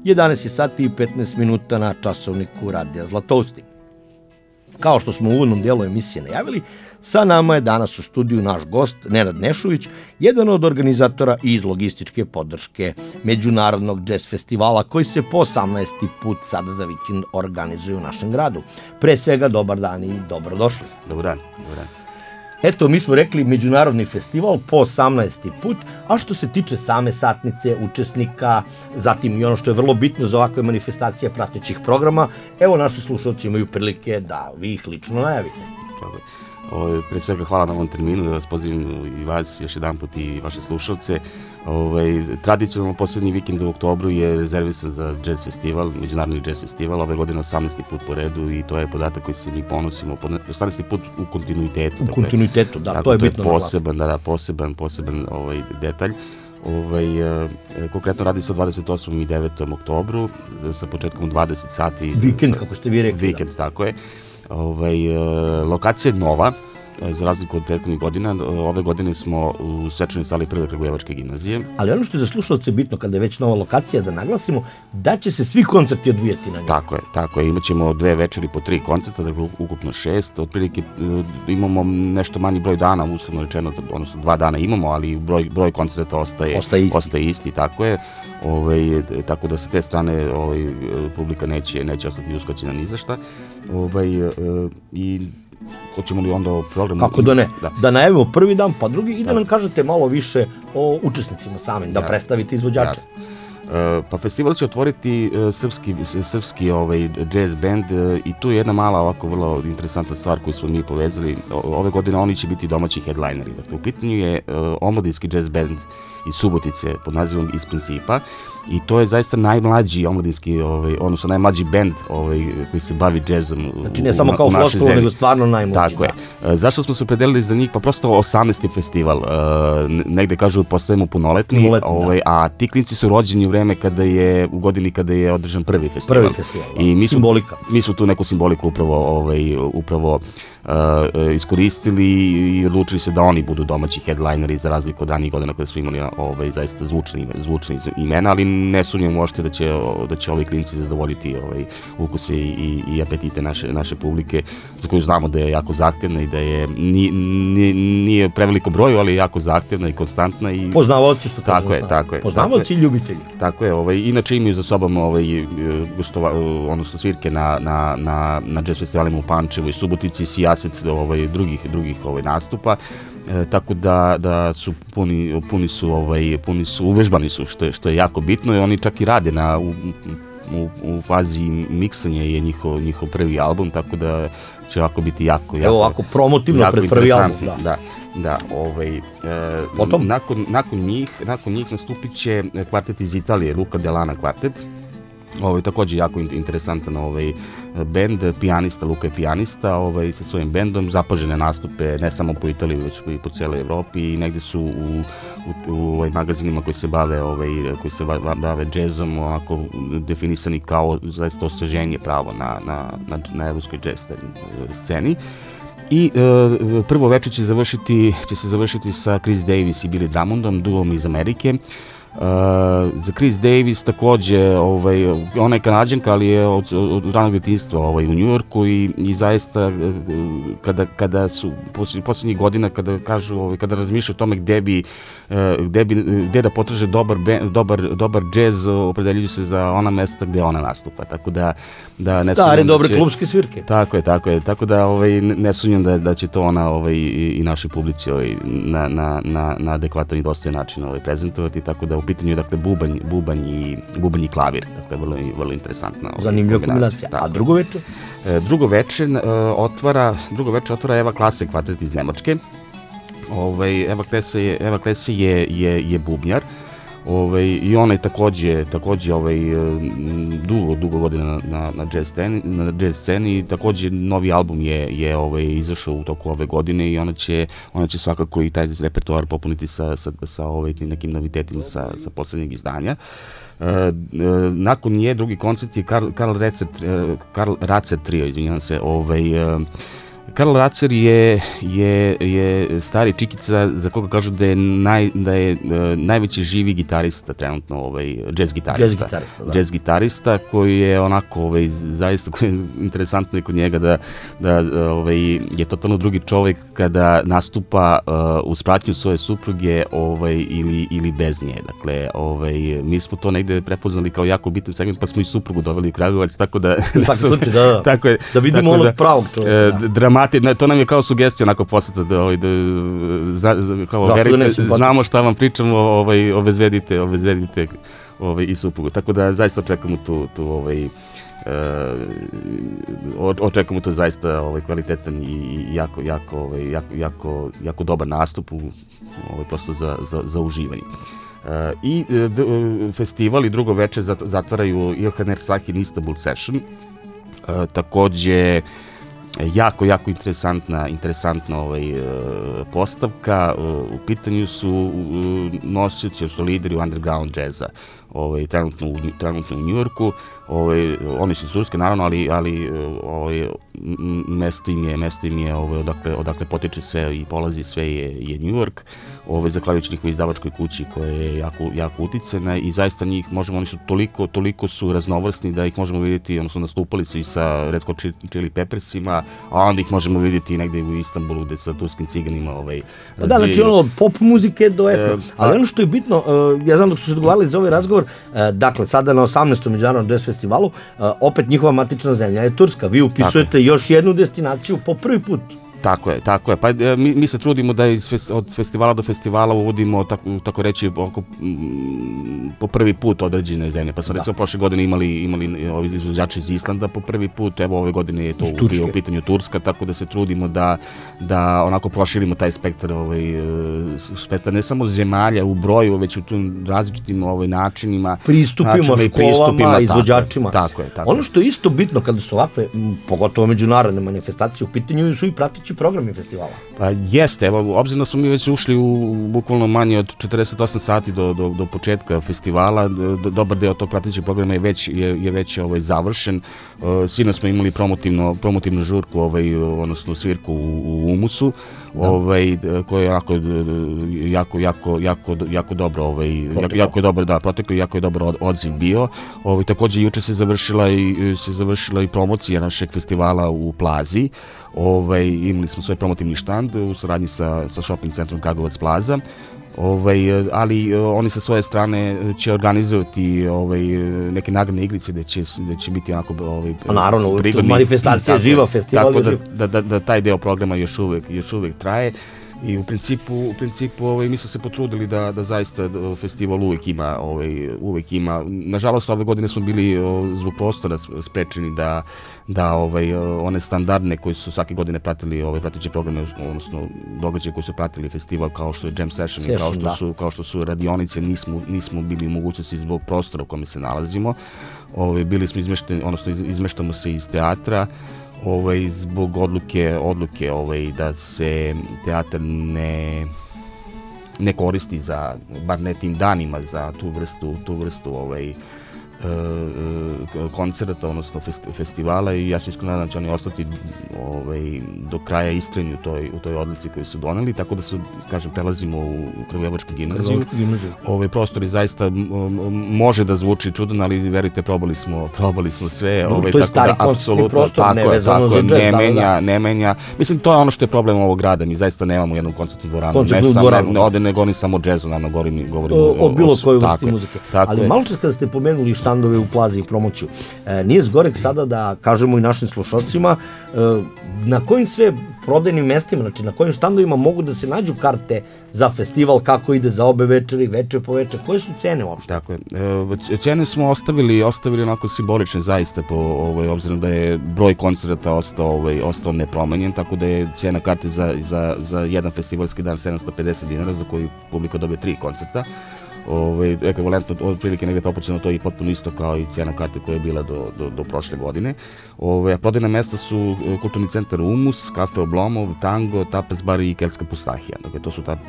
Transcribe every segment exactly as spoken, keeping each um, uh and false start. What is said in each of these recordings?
jedanaest je sati i petnaest minuta na časovniku Radija Zlatousti. Kao što smo u uvodnom dijelu emisije najavili, sa nama je danas u studiju naš gost Nenad Nešović, jedan od organizatora i iz logističke podrške Međunarodnog džez festivala koji se po osamnaesti put sada za vikend organizuje u našem gradu. Pre svega, dobar dan i dobrodošli. Dobar dan, dobar dan. Eto, mi smo rekli Međunarodni festival po osamnaesti put, a što se tiče same satnice, učesnika, zatim i ono što je vrlo bitno za ovakve manifestacije pratećih programa, evo naši slušalci imaju prilike da vi ih lično najavite. Dobro. Ove, pre svega hvala na ovom terminu, da vas pozivam i vas još jedan put i vaše slušalce. Ove, tradicionalno posljednji vikend u oktobru je rezervisan za jazz festival, Međunarodni jazz festival, ove godine osamnaesti put po redu i to je podatak koji se mi ponosimo, osamnaesti put u kontinuitetu. U dakle, kontinuitetu, da, dakle, to je bitno. To je poseban, da, da, poseban, poseban ovaj, detalj. Ovaj, e, konkretno radi se o dvadeset osmom i devetom oktobru, sa početkom u dvadeset sati. Vikend, sa, kako ste vi rekli. Vikend, da. Tako je. Ovaj, e, lokacija je nova, za razliku od prethodnih godina. Ove godine smo u svečanoj sali Prve Kragujevačke gimnazije. Ali ono što je za slušalce bitno kada je već nova lokacija, da naglasimo da će se svi koncerti odvijati na njoj. Tako je, tako je. Imaćemo dve večeri po tri koncerta, dakle ukupno šest. Otprilike imamo nešto manji broj dana, uslovno rečeno, odnosno dva dana imamo, ali broj, broj koncerta ostaje, ostaje isti. Ostaje isti, tako je. Ovaj, tako da sa te strane ovaj, publika neće, neće ostati uskraćena ni za šta. Ovaj, i hoćemo li onda o programu? Kako da ne? Da, da najavimo prvi dan, pa drugi i da, da nam kažete malo više o učesnicima samim, da jasne, predstavite izvođače. Jasne. Uh, pa festival će otvoriti uh, srpski, srpski ovaj, jazz band uh, i tu je jedna mala ovako vrlo interesantna stvar koju smo mi povezali. O, ove godine oni će biti domaći headlineri. Dakle, u pitanju je uh, omladinski jazz band iz Subotice pod nazivom Iz principa i to je zaista najmlađi omladinski, ovaj, odnosno najmlađi band ovaj, koji se bavi jazzom. Znači ne samo kao floskula, nego stvarno najmlađi. Tako da. je. Zašto smo se opredelili za njih? Pa prosto osamnaesti festival. Negde kažu postajemo punoletni, punoletni ovaj, da. a ti klinci su rođeni u vreme kada je, u godini kada je održan prvi festival. Prvi festival, da. I mi smo, simbolika. Mi smo tu neku simboliku upravo, ovaj, upravo Uh, iskoristili i odlučili se da oni budu domaći headlineri za razliku od ranijih godina kada smo imali ovaj, zaista zvučni, zvučni imena, ali ne sumnjam uopšte da će, da će ovi klinci zadovoljiti ovaj, ukuse i, i apetite naše, naše publike, za koju znamo da je jako zahtevna i da je nije, nije, nije preveliko broju, ali je jako zahtevna i konstantna. I poznavaoci što tako je, tako je. Poznavaoci i ljubitelji. Tako je, ovaj, inače imaju za sobom ovaj, gostova, odnosno svirke na, na, na, na jazz festivalima u Pančevu i Subotici, Sijaset ovaj, drugih, drugih ovaj, nastupa, e, tako da, da su puni, puni su, ovaj, puni su, uvežbani su, što je, što je jako bitno i oni čak i rade na, u, u, u fazi miksanja je njihov, njihov prvi album, tako da će ovako biti jako, jako, evo ovako promotivno jako pred prvi album, da. da. Da, ovaj, e, nakon, nakon, njih, nakon njih nastupit će kvartet iz Italije, Luca Delana kvartet. Ovaj, također jako interesantan ovaj, bend, pijanista, Luka je pijanista ovaj, sa svojim bendom, zapažene nastupe ne samo po Italiji, već i po cijeloj Evropi i negdje su u, u, u ovaj, magazinima koji se bave, ovaj, koji se bave džezom onako definisani kao zaista osveženje pravo na, na, na, na evropskoj džez sceni. I e, prvo večer će, završiti, će se završiti sa Chris Davis i Billy Drummondom, duom iz Amerike. Uh, za Chris Davis takođe, ovaj, ona je Kanadjanka, ali je od, od ranog djetinjstva ovaj, u Njujorku i, i zaista kada, kada su posljednjih godina kada kažu, ovaj, kada razmišljaju o tome gde bi, gde bi gde da potraže dobar, dobar, dobar džez, opredeljuju se za ona mesta gde ona nastupa, tako da da ne stare dobre da će, klubske svirke. Tako je, tako je, tako da ovaj, ne sumnjam da, da će to ona ovaj, i, i našoj publici ovaj, na, na, na, na adekvatan i dostojan način ovaj, prezentovati, tako da u pitanju je dakle bubanj, bubanj, i, bubanj i klavir, dakle vrlo, vrlo interesantna ovaj, zanimljiva kombinacija. A drugo večer? E, drugo večer uh, otvara, drugo večer otvara Eva Klase kvartet iz Nemačke. Ovaj, Eva Klase je, Eva Klase je, je, je bubnjar. Ovaj, i ona je takođe, takođe ovaj, dugo, dugo godina na, na, na, jazz sceni, na jazz sceni i takođe novi album je, je ovaj, izašao u toku ove godine i ona će, ona će svakako i taj repertoar popuniti sa, sa, sa ovaj, nekim novitetima sa, sa poslednjeg izdanja. Uh, uh, nakon nje drugi koncert je Karl, Karl, Recet, uh, Karl Racet trio, izvinjavam se, ovaj, uh, Karl Racer je, je, je stari čikica za koga kažu da je, naj, da je uh, najveći živi gitarista trenutno, ovaj, jazz gitarista. Jazz gitarista, da. Jazz gitarista koji je onako, ovaj, zaista koji je interesantno je kod njega da, da ovaj, je totalno drugi čovjek kada nastupa uh, uz pratnju svoje supruge ovaj, ili, ili bez nje. Dakle, ovaj, mi smo to negde prepoznali kao jako bitan segment, pa smo i suprugu doveli u Kragujevac, tako da... da, su, slučaj, da, da. Tako je, da vidimo onog pravog čovjeka. Da. Dramati, to nam je kao sugestija onako poseta da, ovaj, da, za, za, kao, da verite, znamo šta vam pričamo, ovaj, obezvedite, obezvedite ovaj, i suprugu. Tako da zaista očekujemo tu, tu ovaj, uh, očekujemo to zaista ovaj, kvalitetan i jako, jako, ovaj, jako, jako, jako dobar nastup u, ovaj, prosto za, za, za uživanje. Uh, I d, festival i drugo veče zatvaraju Ilhan Ersahin Istanbul Session. Uh, takođe jako, jako interesantna, interesantna ovaj, postavka. U pitanju su nosioci, su lideri underground jazza, ovaj, trenutno, u, trenutno u Njujorku. Ovaj, oni su iz Turske, naravno, ali, ali ovaj, mesto im je, mesto im je ovaj, odakle, odakle potiče sve i polazi sve je, je Njujork, ovaj, zahvaljujući njihovoj izdavačkoj kući koja je jako, jako uticena i zaista njih možemo, oni su toliko, toliko su raznovrsni da ih možemo vidjeti, odnosno nastupali su i sa Red Hot Chili Peppersima, a onda ih možemo vidjeti i negde u Istanbulu gde sa turskim ciganima. Ovaj, pa da, znači ono od pop muzike do etno, e, ali ono što je bitno, ja znam dok su se dogovarali za ovaj razgovor, dakle sada na osamnaestom međunarodnom jazz festivalu, opet njihova matična zemlja je Turska, vi upisujete još jednu destinaciju po prvi put. Tako je, tako je. Pa mi, mi se trudimo da iz, od festivala do festivala uvodimo, tako, tako reći, oko, m, po prvi put određene zemlje. Pa smo da. recimo prošle godine imali, imali ovi izvođači iz Islanda po prvi put, evo ove godine je to u, u pitanju Turska, tako da se trudimo da, da onako proširimo taj spektar, ovaj, spektar ne samo zemalja u broju, već u tim različitim ovaj, načinima. Pristupimo načinima školama, pristupima, izvođačima. Tako je, tako je. Ono što je isto bitno kada su ovakve, pogotovo međunarodne manifestacije u pitanju, su i pratići programi festivala. Pa jeste, evo, obzirom da smo mi već ušli u bukvalno manje od četrdeset osam sati do, do, do početka festivala, do, dobar deo tog pratećeg programa je već, je, je već ovaj, završen. Uh, Sino smo imali promotivno, promotivnu žurku, ovaj, odnosno svirku u, u Umusu, da. ovaj, koja je jako, jako, jako, jako, jako dobro, ovaj, jako, jako je dobro, da, proteklo jako je dobro od, odziv bio. Ovaj, takođe, juče se završila i, se završila i promocija našeg festivala u Plazi. Ovaj, imali smo svoj promotivni štand u saradnji sa, sa shopping centrom Kragujevac Plaza. Ovaj, ali oni sa svoje strane će organizovati ovaj, neke nagradne igrice gde će, gde će biti onako ovaj, a naravno, prigodni, manifestacija je živa, festival tako je živ. da, da, da, da taj deo programa još uvek, još uvek traje. I u principu, u principu ovaj, mi smo se potrudili da, da zaista festival uvek ima, ovaj, uvek ima. Nažalost, ove godine smo bili o, zbog prostora sprečeni da, da ovaj, one standardne koji su svake godine pratili ovaj, prateće programe, odnosno događaje koji su pratili festival kao što je Jam Session, Session i kao što, da. su, kao što su radionice, nismo, nismo bili u mogućnosti zbog prostora u kome se nalazimo. Ovaj, bili smo izmešteni, odnosno iz, izmeštamo se iz teatra, ovaj, zbog odluke, odluke ovaj, da se teatar ne, ne koristi za, bar ne tim danima, za tu vrstu, tu vrstu ovaj, koncerta, odnosno festi, festivala i ja se iskreno nadam da će oni ostati ovaj, do kraja istrajni u toj, u toj odluci koju su doneli, tako da su, kažem, prelazimo u Kragujevačku gimnaziju. Ovaj prostor je zaista m, može da zvuči čudan, ali verujte, probali smo, probali smo sve, no, ovaj, to je tako da apsolutno prostor, tako, ne, je, tako je, ne da, menja, da. ne menja. Mislim, to je ono što je problem ovog grada, mi zaista nemamo jednu koncertnu dvoranu, ne samo ne, ne ode ne govorim samo o džezu, naravno govorim, govorim o, o bilo kojoj vrsti tako, muzike. Tako ali je. malo čas kada ste pomenuli štandove u Plazi i promociju, e, nije zgorek sada da kažemo i našim slušalcima e, na kojim sve prodajnim mestima, znači na kojim štandovima mogu da se nađu karte za festival, kako ide za obe večeri, večer po večer, koje su cene uopšte? Tako je. E, cene smo ostavili, ostavili onako simbolične zaista, po, ovaj, obzirom da je broj koncerta ostao, ovaj, ostao nepromenjen, tako da je cena karte za, za, za jedan festivalski dan sedamsto pedeset dinara, za koju publika dobije tri koncerta. Ovaj, ekvivalentno, otprilike negde proporcionalno to je i potpuno isto kao i cena karte koja je bila do, do, do prošle godine. Ovaj, prodajna mesta su kulturni centar Umus, kafe Oblomov, Tango, Tapas bar i Keltska Pustahija. Dakle, to su ta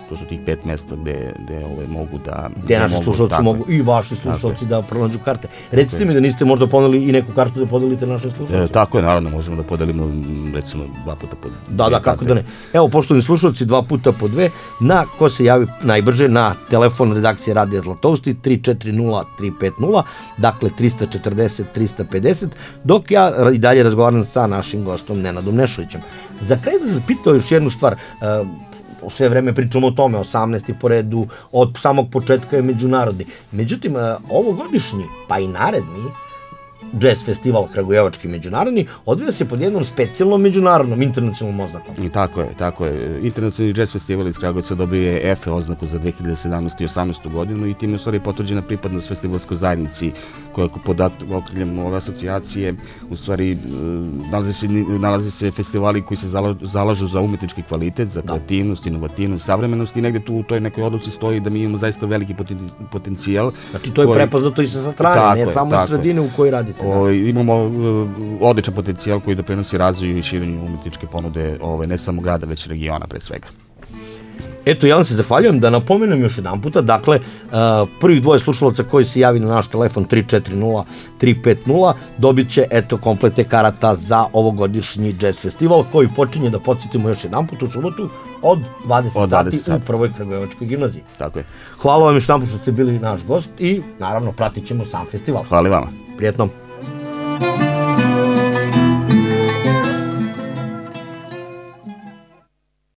to su tih pet mesta gde, gde ove, mogu da... Gde naši slušalci mogu, i vaši slušalci da pronađu karte. Recite mi da niste možda poneli i neku kartu da podelite naše slušalci. E, tako je, naravno, možemo da podelimo recimo dva puta po dve. Da, da, kako da ne. Evo, poštovani slušalci, dva puta po dve, na ko se javi najbrže na telefon redakcije Radija Zlatousti tri četiri nula tri pet nula, dakle trista četrdeset trista pedeset, dok ja i dalje razgovaram sa našim gostom Nenadom Nešovićem. Za kraj da pitao još jednu stvar, uh, sve vreme pričamo o tome, osamnaesti po redu, od samog početka je međunarodni. Međutim, uh, ovogodišnji, pa i naredni, jazz festival Kragujevački međunarodni odvija se pod jednom specijalnom međunarodnom internacionalnom oznakom. I tako je, tako je. Internacionalni jazz festival iz Kragujevca dobio je F E oznaku za dve hiljade sedamnaestu i osamnaestu godinu i time je u stvari potvrđena pripadnost festivalskoj zajednici koja pod okriljem ove asocijacije u stvari nalazi se, nalazi se festivali koji se zalažu za umetnički kvalitet, za kreativnost, inovativnost, savremenost i negde tu u toj nekoj odluci stoji da mi imamo zaista veliki potencijal. Znači to je koji... prepoznato i sa strane, tako ne samo iz sredine u kojoj radite. O, imamo uh, odličan potencijal koji doprinosi razvoju i širenju umetničke ponude ove, ne samo grada, već regiona pre svega. Eto, ja vam se zahvaljujem, da napomenem još jedan puta, dakle, uh, prvih dvoje slušalaca koji se javi na naš telefon tri četiri nula tri pet nula dobit će, eto, komplete karata za ovogodišnji jazz festival koji počinje, da podsjetimo još jedan put, u subotu od dvadeset sati u prvoj Kragujevačkoj gimnaziji. Tako je. Hvala vam još jedan put što ste bili naš gost i, naravno, pratit ćemo sam festival. Hvala vama. Prijetno.